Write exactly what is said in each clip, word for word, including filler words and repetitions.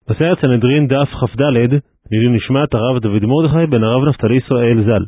בסיירת סנהדרין דף כ"ד, לעילוי נשמת הרב דוד מרדכי בן הרב נפתלי ישראל ז"ל.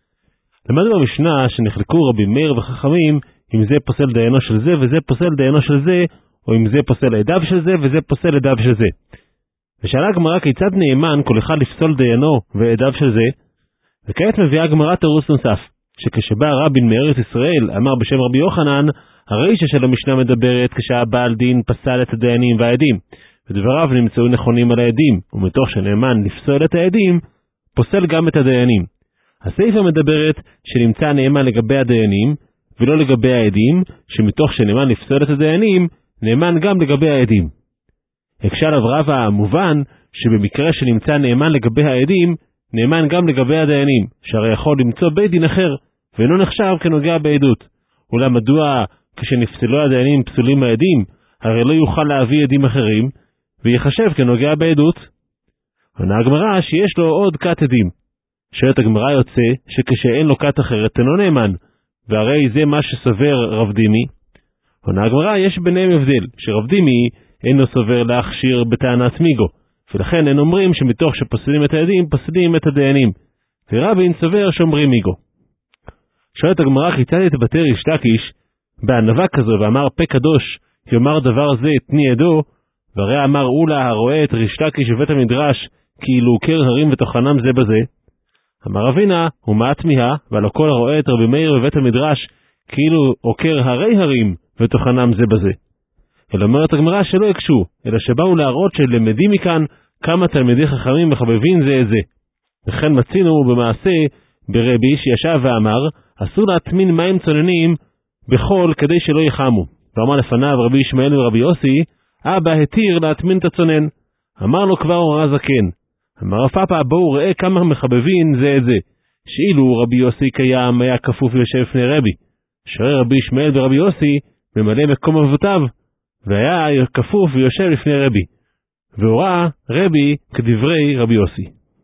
למדנו במשנה שנחלקו רבי מאיר וחכמים אם זה פוסל דיינו של זה וזה פוסל דיינו של זה, או אם זה פוסל עדיו של זה וזה פוסל עדיו של זה. ושאלה הגמרא כיצד נאמן כל אחד לפסול דיינו ועדיו של זה, וכעת מביאה הגמרא תירוץ נוסף, שכשבא רבין מארץ ישראל אמר בשם רבי יוחנן, הרישא של המשנה מדברת כשהבעל דין פסל את הדיינים והעדים, ודבריו נמצאו נכונים על העדים, ומתוך שנאמן לפסול את העדים, פוסל גם את הדיינים. הסיפא מדברת שנמצא נאמן לגבי הדיינים, ולא לגבי העדים, שמתוך שנאמן לפסול את הדיינים, נאמן גם לגבי העדים. הקשה עליו רבא המובן, שבמקרה שנמצא נאמן לגבי העדים, נאמן גם לגבי הדיינים, שהרי יכול למצוא בית דין אחר, ואינו נחשב כנוגע בעדות. אולם מדוע כשנפסלו הדיינים פסולים העדים, הרי לא יוכל להביא עדים אחרים, ויחשב כנוגע בעדות? עונה הגמרא שיש לו עוד כת עדים. שואלת הגמרא יוצא שכשאין לו כת אחרת אינו נאמן, והרי זה מה שסובר רב דימי. עונה הגמרא יש ביניהם הבדל, שרב דימי אינו סובר להכשיר בטענת מיגו, ולכן אין אומרים שמתוך שפוסלים את העדים פוסלים את הדיינים, ורבין סובר שאומרים מיגו. שואלת הגמרא כיצד יתבטא ריש לקיש בענווה כזו ואמר פה קדוש יאמר דבר זה תני עדו, והרי אמר אולה הרואה את ריש לקיש בבית המדרש כאילו עוקר הרים וטוחנם זה בזה. אמר רבינה ומה התמיהה, ועל הכל הרואה את רבי מאיר בבית המדרש כאילו עוקר הרי הרים וטוחנם זה בזה. אלא אומרת הגמרא שלא יקשו, אלא שבאו להראות שלמדים מכאן כמה תלמידי חכמים מחבבים זה את זה. וכן מצינו במעשה ברבי שישב ואמר אסור להטמין מים צוננים בחול כדי שלא יחמו. ואמר לפניו רבי ישמעאל ורבי יוסי אבא התיר להטמין את הצונן. אמר לו כבר הורה זקן, אמר רפאפה בואו ראה כמה מחבבים זה את זה, שאילו רבי יוסי קיים היה כפוף ויושב לפני רבי. שואל רבי ישמעאל ורבי יוסי ממלא מקום אבותיו, והיה כפוף ויושב לפני רבי, והורה רבי כדברי רבי יוסי.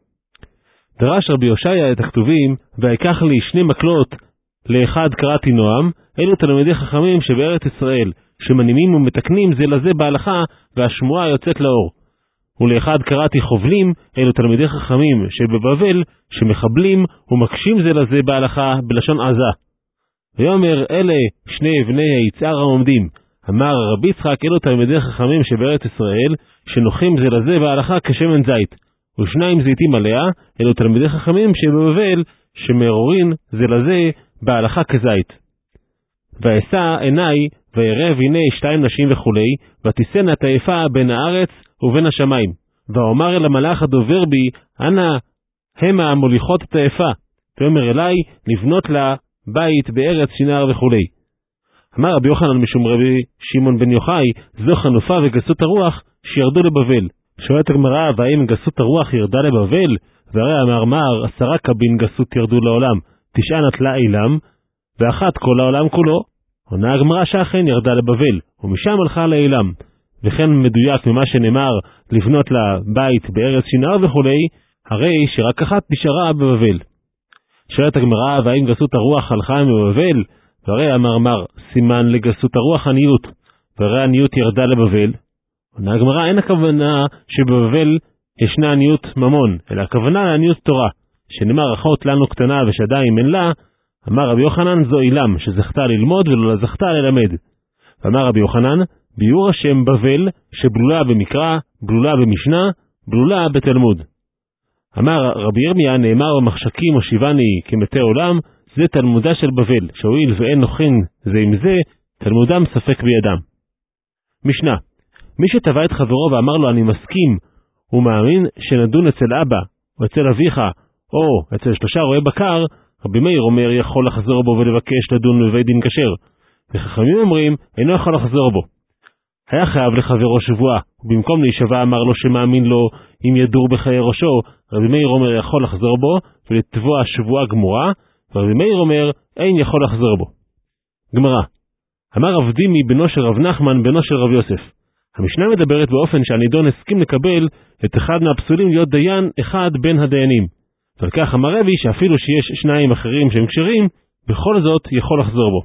דרש רבי יושעיה את הכתובים, ויקח לי שני מקלות לאחד קראתי נועם, אלו תלמידי חכמים שבארץ ישראל, שמנימים ומתקנים זה לזה בהלכה, והשמועה יוצאת לאור. ולאחד קראתי חובלים, אלו תלמידי חכמים שבבבל, שמחבלים ומקשים זה לזה בהלכה בלשון עזה. ויאמר אלה שני בני היצהר העומדים, אמר רבי יצחק אלו תלמידי חכמים שבארץ ישראל, שנוחים זה לזה בהלכה כשמן זית, ושניים זיתים עליה, אלו תלמידי חכמים שבבבל, שמעוררים זה לזה בהלכה כזית. ואשא עיניי וירא והנה שתיים נשים וכולי, ותיסנה את היפה בין הארץ ובין השמיים. ואומר אל המלאך הדובר בי, אנא המה המוליכות את היפה, ואומר אליי לבנות לה בית בארץ שנער וכולי. אמר רבי יוחנן משום רבי שמעון בן יוחאי, זו חנופה וגסות הרוח שירדו לבבל. שואלת הגמרא, והאם גסות הרוח ירדה לבבל? והרי אמר מר, עשרה קבין גסות ירדו לעולם, תשעה נטלה אילם, ואחת כל העולם כולו. עונה הגמרא שאכן ירדה לבבל, ומשם הלכה לאילם. וכן מדויק ממה שנאמר לבנות לה בית בארץ שנער וכולי, הרי שרק אחת נשארה בבבל. שואלת הגמרא, והאם גסות הרוח הלכה מבבל? והרי אמר מר, סימן לגסות הרוח עניות, והרי עניות ירדה לבבל. עונה הגמרא, אין הכוונה שבבבל ישנה עניות ממון, אלא הכוונה לעניות תורה, שנאמר אחות לנו קטנה ושדיים אין לה. אמר רבי יוחנן זו אילם, שזכתה ללמוד ולא זכתה ללמד. ואמר רבי יוחנן, ביור השם בבל, שבלולה במקרא, בלולה במשנה, בלולה בתלמוד. אמר רבי ירמיה, נאמר במחשכים הושיבני כמתי עולם, זה תלמודה של בבל, שהואיל ואין נוחין זה עם זה, תלמודם ספק בידם. משנה, מי שטבע את חברו ואמר לו אני מסכים, הוא מאמין שנדון אצל אבא, או אצל אביך, או אצל שלושה רועי בקר, רבי מאיר אומר יכול לחזור בו ולבקש לדון בבית דין כשר, וחכמים אומרים אינו יכול לחזור בו. היה חייב לחברו שבועה, ובמקום להישבע אמר לו שמאמין לו אם ידור בחיי ראשו, רבי מאיר אומר יכול לחזור בו ולתבוע שבועה גמורה, ורבי מאיר אומר אין יכול לחזור בו. גמרא, אמר רב דימי בנו של רב נחמן בנו של רב יוסף. המשנה מדברת באופן שהנידון הסכים לקבל את אחד מהפסולים להיות דיין אחד בין הדיינים. ועל כך אמר רבי שאפילו שיש שניים אחרים שהם כשרים, בכל זאת יכול לחזור בו.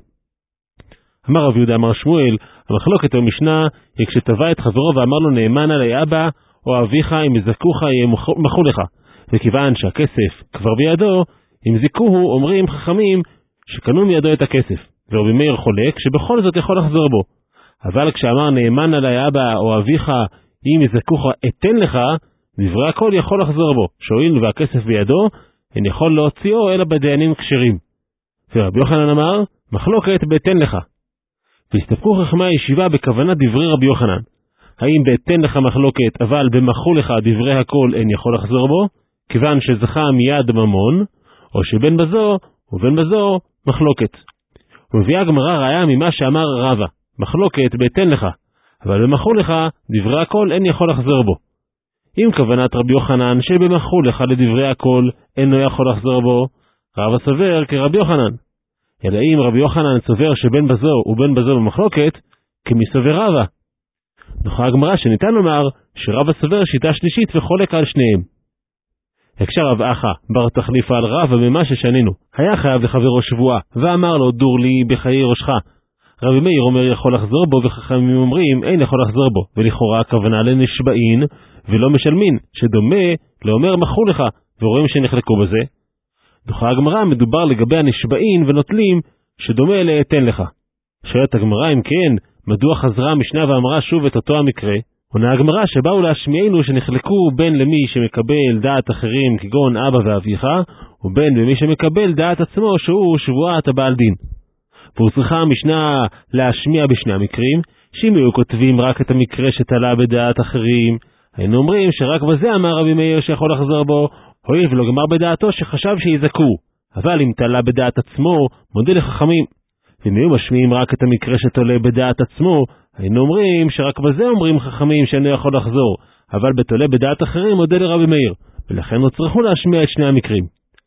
אמר רב יהודה אמר שמואל, המחלוקת במשנה היא כשטבע את חברו ואמר לו נאמן עלי אבא, או אביך אם יזכוך יהיה מחו לך, וכיוון שהכסף כבר בידו, אם זיכוהו אומרים חכמים שקנו מידו את הכסף, ורבי מאיר חולק שבכל זאת יכול לחזור בו. אבל כשאמר נאמן עלי אבא או אביך אם יזכוך אתן לך, דברי הכל יכול לחזור בו, שהואיל והכסף בידו, אין יכול להוציאו אלא בדיינים כשרים. ורבי יוחנן אמר, מחלוקת באתן לך. והסתפקו חכמי הישיבה בכוונת דברי רבי יוחנן. האם באתן לך מחלוקת, אבל במחו לך דברי הכל אין יכול לחזור בו, כיוון שזכה מיד ממון, או שבין בזו ובין בזו מחלוקת. ומביאה הגמרא ראיה ממה שאמר רבא, מחלוקת באתן לך, אבל במחו לך דברי הכל אין יכול לחזור בו. אם כוונת רבי יוחנן שבמחו לך לדברי הכל אינו יכול לחזור בו, רבא סובר כרבי יוחנן. אלא אם רבי יוחנן סובר שבין בזו ובין בזו במחלוקת, כמי סובר רבא. נוחה הגמרא שניתן לומר שרבא סובר שיטה שלישית וחולק על שניהם. הקשר רב אחא בר תחליפה על רבא ממה ששנינו, היה חייב לחברו שבועה, ואמר לו דור לי בחיי ראשך. רבי מאיר אומר יכול לחזור בו, וחכמים אומרים אין יכול לחזור בו, ולכאורה הכוונה לנשבעין ולא משלמין, שדומה לאומר מחו לך, ורואים שנחלקו בזה. דוחה הגמרא מדובר לגבי הנשבעין ונוטלים שדומה לאתן לך. שואלת הגמרא אם כן, מדוע חזרה המשנה ואמרה שוב את אותו המקרה? עונה הגמרא שבאו להשמיענו שנחלקו בין למי שמקבל דעת אחרים כגון אבא ואביך, ובין למי שמקבל דעת עצמו שהוא שבועת הבעל דין. והוא צריכה המשנה להשמיע בשני המקרים, שאם היו כותבים רק את המקרה שתלה בדעת אחרים, היינו אומרים שרק בזה אמר רבי מאיר שיכול לחזור בו, הואיל ולא גמר בדעתו שחשב שיזכו, אבל אם תלה בדעת עצמו, מודה לחכמים. ואם היו משמיעים רק את המקרה שתולה בדעת עצמו, היינו אומרים שרק בזה אומרים חכמים שאינו יכול לחזור, אבל בתולה בדעת אחרים מודה לרבי מאיר, ולכן לא צריכו להשמיע את שני המקרים.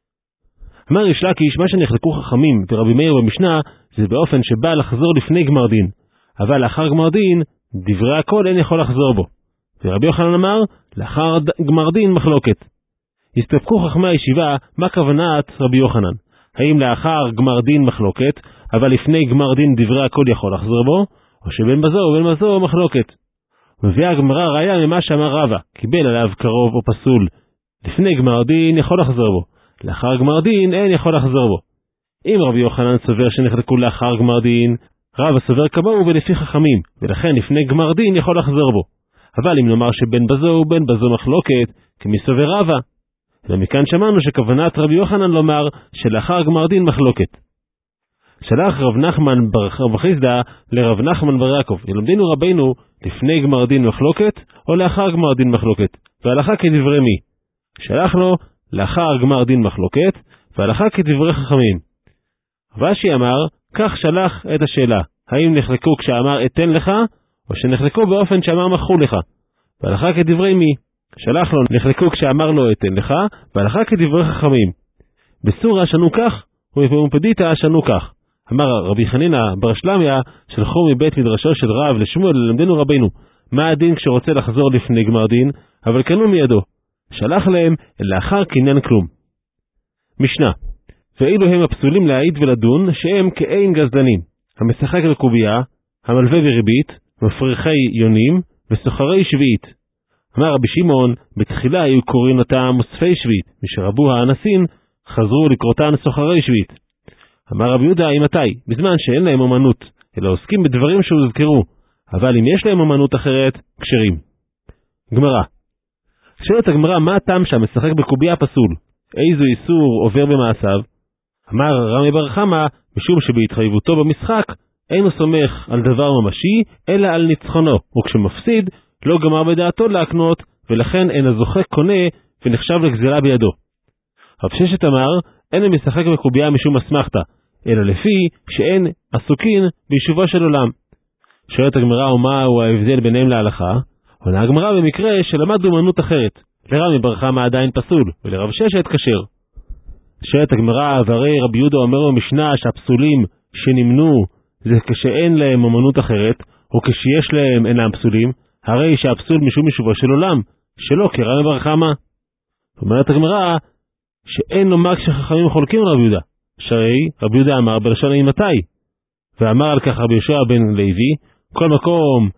אמר ריש לקיש, מה שנחלקו חכמים ורבי מאיר במשנה, זה באופן שבא לחזור לפני גמר דין, אבל לאחר גמר דין, דברי הכל אין יכול לחזור בו. ורבי יוחנן אמר, לאחר גמר דין מחלוקת. הסתפקו חכמי הישיבה, מה כוונת רבי יוחנן? האם לאחר גמר דין מחלוקת, אבל לפני גמר דין דברי הכל יכול לחזור בו, או שבין בזו ובין בזו מחלוקת? מביאה הגמרא ראיה ממה שאמר רבא, קיבל עליו קרוב או פסול, לפני גמר דין יכול לחזור בו, לאחר גמר דין אין יכול לחזור בו. אם רבי יוחנן סובר שנחלקו לאחר גמר דין, רבא סובר כמוהו ולפי חכמים, ולכן לפני גמר דין יכול לחזור בו. אבל אם נאמר שבין בזו ובין בזו מחלוקת, כמי סובר רבא. ומכאן שמענו שכוונת רבי יוחנן לומר שלאחר גמר דין מחלוקת. שלח רב נחמן בר חיסדא לרב נחמן בר יעקב, ילמדנו רבינו לפני גמר דין מחלוקת או לאחר גמר דין מחלוקת, והלכה כדברי מי? שלח לו לאחר גמר דין מחלוקת, והלכה כדברי חכמים. רש"י אמר, כך שלח את השאלה, האם נחלקו כשאמר אתן לך, או שנחלקו באופן שאמר מחו לך, והלכה כדברי מי? שלח לו נחלקו כשאמר לו אתן לך, והלכה כדברי חכמים. בסורה שנו כך, ובפדיתא שנו כך. אמר רבי חנינא בר שלמיה, שלחו מבית מדרשו של רב לשמואל ללמדנו רבינו, מה הדין כשרוצה לחזור לפני גמר דין, אבל קנו מידו. שלח להם לאחר קניין כלום. משנה, ואילו הם הפסולים להעיד ולדון, שהם כאין גזלנים, המשחק בקובייה, המלווה בריבית, מפריחי יונים, וסוחרי שביעית. אמר רבי שמעון, בתחילה היו קוראים אותם מוספי שביעית, משרבו האנסין, חזרו לקרותן סוחרי שביעית. אמר רבי יהודה, מתי? בזמן שאין להם אמנות, אלא עוסקים בדברים שהוזכרו, אבל אם יש להם אמנות אחרת, כשרים. גמרא. שואלת הגמרא, מה הטעם שהמשחק בקובייה פסול? איזו איסור עובר במעשיו? אמר רמי בר חמא, משום שבהתחייבותו במשחק, אינו סומך על דבר ממשי, אלא על ניצחונו, וכשמפסיד, לא גמר בדעתו להקנות, ולכן אין הזוכה קונה, ונחשב לגזלה בידו. רב ששת אמר, אין המשחק בקובייה משום אסמכתא, אלא לפי שאין עסוקין ביישובו של עולם. שואלת הגמרא, ומה הוא ההבדל ביניהם להלכה? עונה הגמרא במקרה שלמד אומנות אחרת, לרמי בר חמא עדיין פסול, ולרב ששת כשר. שואלת הגמרא, והרי רבי יהודה אומר במשנה שהפסולים שנמנו זה כשאין להם אומנות אחרת, או כשיש להם אינם פסולים, הרי שהפסול משום יישובו של עולם, שלא כרמי בר חמא. אומרת הגמרא, שאין לומר כשחכמים חולקים רבי יהודה, שהרי רבי יהודה אמר בלשון אימתי, ואמר על כך רבי יהושע בן לוי, כל מקום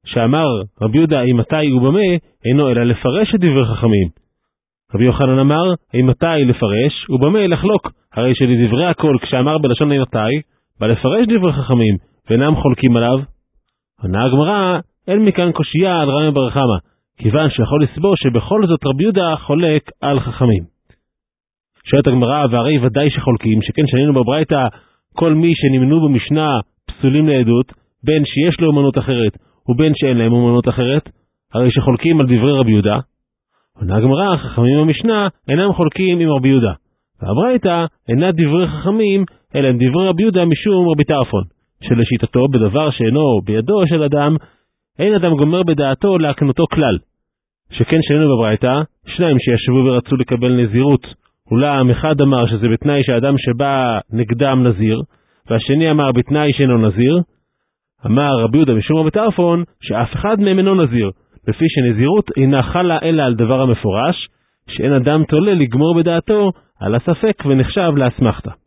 שאמר רבי יהודה אימתי ובמה אינו אלא לפרש את דברי חכמים. רבי יוחנן אמר אימתי לפרש ובמה לחלוק, הרי שלדברי הכל כשאמר בלשון אימתי בא לפרש דברי חכמים ואינם חולקים עליו. עונה הגמרא אין מכאן קושייה על רמי בר חמא, כיוון שיכול לסבור שבכל זאת רבי יהודה חולק על חכמים. שואלת הגמרא והרי ודאי שחולקים, שכן שנינו בברייתא כל מי שנמנו במשנה פסולים לעדות, בין שיש לו אומנות אחרת ובין שאין להם אומנות אחרת, הרי שחולקים על דברי רבי יהודה. עונה הגמרא חכמים במשנה אינם חולקים עם רבי יהודה, והברייתא אינה דברי חכמים אלא הם דברי רבי יהודה משום רבי טרפון, שלשיטתו בדבר שאינו בידו של אדם אין אדם גומר בדעתו להקנותו כלל. שכן שנינו בברייתא שניים שישבו ורצו לקבל נזירות, אולם אחד אמר שזה בתנאי שהאדם שבא נגדם נזיר, והשני אמר בתנאי שאינו נזיר. אמר רבי יהודה משום רבי טרפון שאף אחד מהם אינו נזיר, לפי שנזירות אינה חלה אלא על דבר המפורש, שאין אדם תולה לגמור בדעתו על הספק ונחשב לאסמכתא.